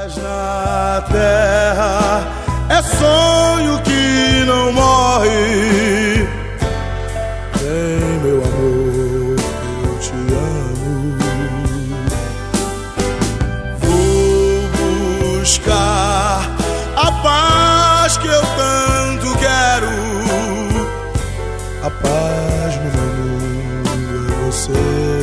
Paz na terra é sonho que não morre. Vem, meu amor, eu te amo. Vou buscar a paz que eu tanto quero. A paz no meu mundo é você.